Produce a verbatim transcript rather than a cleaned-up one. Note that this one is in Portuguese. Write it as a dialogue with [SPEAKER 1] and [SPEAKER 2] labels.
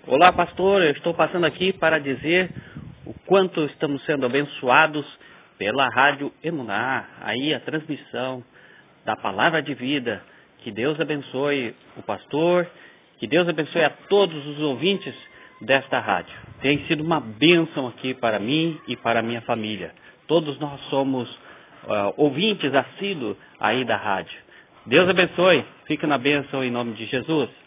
[SPEAKER 1] Olá, pastor. Eu estou passando aqui para dizer o quanto estamos sendo abençoados pela Rádio Emuná. Aí a transmissão da Palavra de Vida. Que Deus abençoe o pastor, que Deus abençoe a todos os ouvintes desta rádio. Tem sido uma bênção aqui para mim e para a minha família. Todos nós somos uh, ouvintes assíduos aí da rádio. Deus abençoe. Fica na bênção em nome de Jesus.